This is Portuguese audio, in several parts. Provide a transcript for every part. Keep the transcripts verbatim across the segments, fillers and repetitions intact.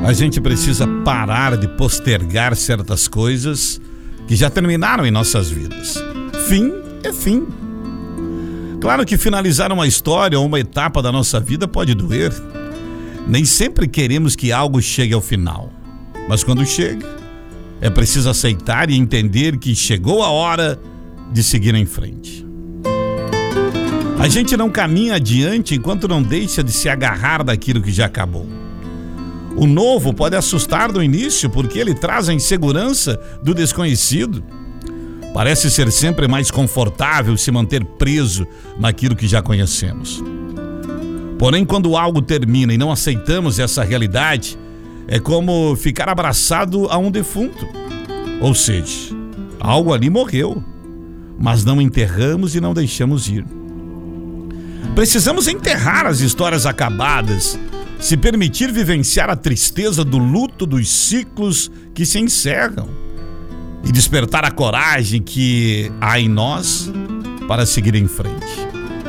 A gente precisa parar de postergar certas coisas que já terminaram em nossas vidas. Fim é fim. Claro que finalizar uma história ou uma etapa da nossa vida pode doer. Nem sempre queremos que algo chegue ao final. Mas quando chega, é preciso aceitar e entender que chegou a hora de seguir em frente. A gente não caminha adiante enquanto não deixa de se agarrar daquilo que já acabou. O novo pode assustar no início porque ele traz a insegurança do desconhecido. Parece ser sempre mais confortável se manter preso naquilo que já conhecemos. Porém, quando algo termina e não aceitamos essa realidade, é como ficar abraçado a um defunto. Ou seja, algo ali morreu, mas não enterramos e não deixamos ir. Precisamos enterrar as histórias acabadas, se permitir vivenciar a tristeza do luto dos ciclos que se encerram e despertar a coragem que há em nós para seguir em frente.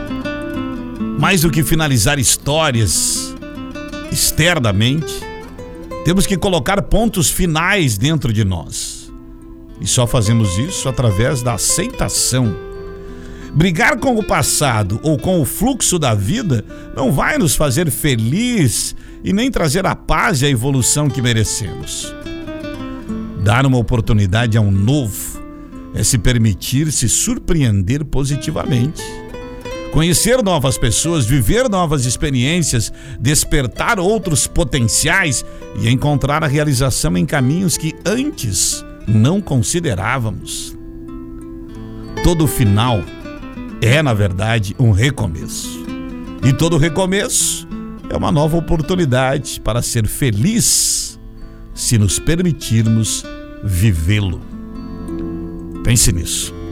Mais do que finalizar histórias externamente, temos que colocar pontos finais dentro de nós. E só fazemos isso através da aceitação. Brigar com o passado ou com o fluxo da vida não vai nos fazer feliz e nem trazer a paz e a evolução que merecemos. Dar uma oportunidade a um novo é se permitir se surpreender positivamente. Conhecer novas pessoas, viver novas experiências, despertar outros potenciais e encontrar a realização em caminhos que antes não considerávamos. Todo final é, na verdade, um recomeço. E todo recomeço é uma nova oportunidade para ser feliz, se nos permitirmos vivê-lo. Pense nisso.